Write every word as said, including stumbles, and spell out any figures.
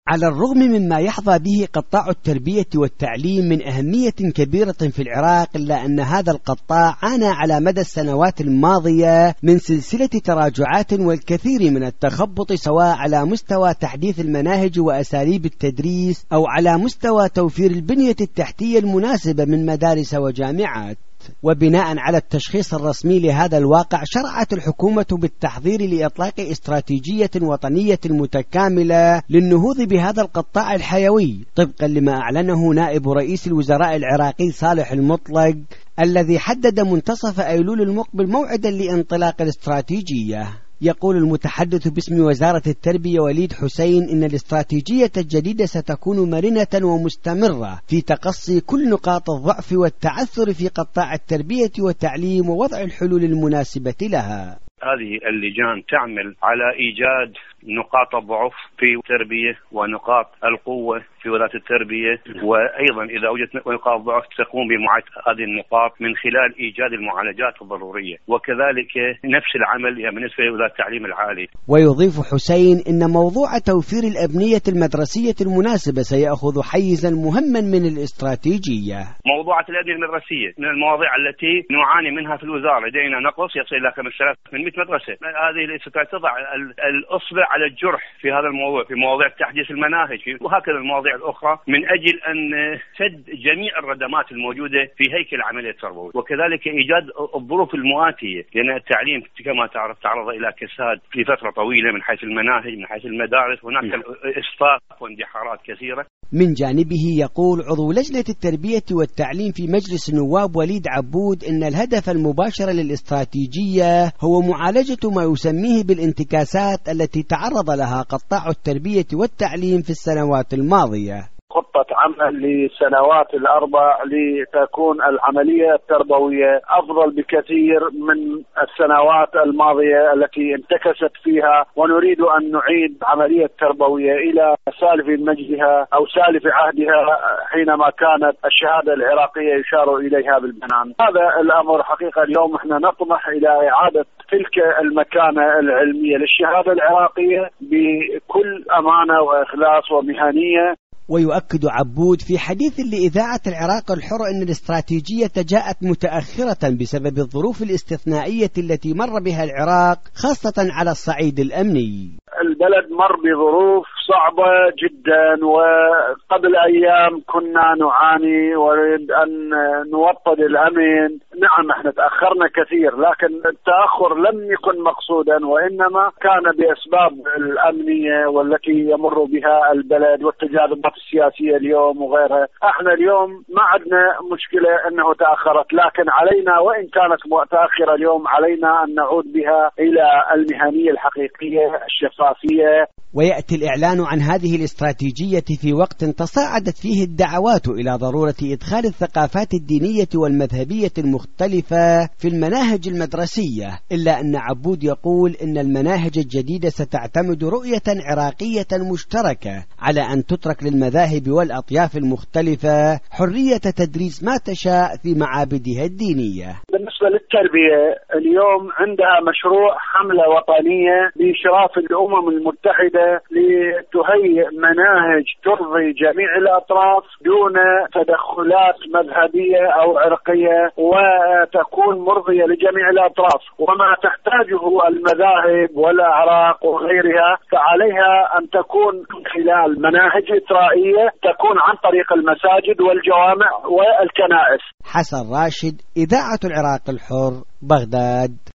على الرغم مما يحظى به قطاع التربية والتعليم من أهمية كبيرة في العراق، إلا أن هذا القطاع عانى على مدى السنوات الماضية من سلسلة تراجعات والكثير من التخبط، سواء على مستوى تحديث المناهج وأساليب التدريس أو على مستوى توفير البنية التحتية المناسبة من مدارس وجامعات. وبناء على التشخيص الرسمي لهذا الواقع، شرعت الحكومة بالتحضير لإطلاق استراتيجية وطنية متكاملة للنهوض بهذا القطاع الحيوي، طبقا لما أعلنه نائب رئيس الوزراء العراقي صالح المطلق، الذي حدد منتصف أيلول المقبل موعدا لانطلاق الاستراتيجية. يقول المتحدث باسم وزارة التربية وليد حسين إن الاستراتيجية الجديدة ستكون مرنة ومستمرة في تقصي كل نقاط الضعف والتعثر في قطاع التربية والتعليم ووضع الحلول المناسبة لها. هذه اللجان تعمل على إيجاد نقاط الضعف في التربية ونقاط القوة في وزارة التربية، وأيضا إذا وجدت نقاط ضعف تقوم بمعالجة هذه النقاط من خلال إيجاد المعالجات الضرورية، وكذلك نفس العمل بالنسبة لوزارة التعليم العالي. ويضيف حسين إن موضوع توفير الأبنية المدرسية المناسبة سيأخذ حيزا مهما من الاستراتيجية. موضوعات الأبنية المدرسية من المواضيع التي نعاني منها في الوزارة، لدينا نقص يصل إلى خمسة آلاف وثمانمئة مدرسة. هذه الاستراتيجية تضع الأصبع على الجرح في هذا الموضوع، في مواضيع تحديث المناهج وهكذا المواضيع الأخرى، من أجل أن سد جميع الردمات الموجودة في هيكل العملية التربوية، وكذلك إيجاد الظروف المواتية، لأن التعليم كما تعرف تعرض إلى كساد في فترة طويلة من حيث المناهج، من حيث المدارس، هناك إسفاف واندحارات كثيرة. من جانبه يقول عضو لجنة التربية والتعليم في مجلس النواب وليد عبود إن الهدف المباشر للاستراتيجية هو معالجة ما يسميه بالانتكاسات التي تعرض لها قطاع التربية والتعليم في السنوات الماضية. خطة عمل لسنوات الأربع لتكون العملية التربوية أفضل بكثير من السنوات الماضية التي انتكست فيها، ونريد أن نعيد عملية التربوية إلى سالف مجدها أو سالف عهدها حينما كانت الشهادة العراقية يشار إليها بالبنان. هذا الأمر حقيقة اليوم احنا نطمح إلى إعادة تلك المكانة العلمية للشهادة العراقية بكل أمانة وإخلاص ومهنية. ويؤكد عبود في حديث لإذاعة العراق الحر أن الاستراتيجية جاءت متأخرة بسبب الظروف الاستثنائية التي مر بها العراق، خاصة على الصعيد الأمني. البلد مر بظروف صعبة جدا، وقبل أيام كنا نعاني ونريد أن نوطد الأمن. نعم احنا تأخرنا كثير، لكن التأخر لم يكن مقصودا، وإنما كان بأسباب الأمنية والتي يمر بها البلد والتجاذبات السياسية اليوم وغيرها. احنا اليوم ما عندنا مشكلة أنه تأخرت، لكن علينا وإن كانت متأخرة اليوم علينا أن نعود بها إلى المهنية الحقيقية الشفافية. ويأتي الإعلان عن هذه الاستراتيجية في وقت تصاعدت فيه الدعوات إلى ضرورة إدخال الثقافات الدينية والمذهبية المختلفة في المناهج المدرسية، إلا أن عبود يقول إن المناهج الجديدة ستعتمد رؤية عراقية مشتركة على أن تترك للمذاهب والأطياف المختلفة حرية تدريس ما تشاء في معابدها الدينية. بالنسبة للتربية اليوم عندها مشروع حملة وطنية بإشراف الأمم المتحدة لتهيئ مناهج ترضي جميع الأطراف دون تدخلات مذهبية أو عرقية، وتكون مرضية لجميع الأطراف. وما تحتاجه المذاهب والأعراق وغيرها فعليها أن تكون خلال مناهج إسرائيلية تكون عن طريق المساجد والجوامع والكنائس. حسن راشد، إذاعة العراق الحر، بغداد.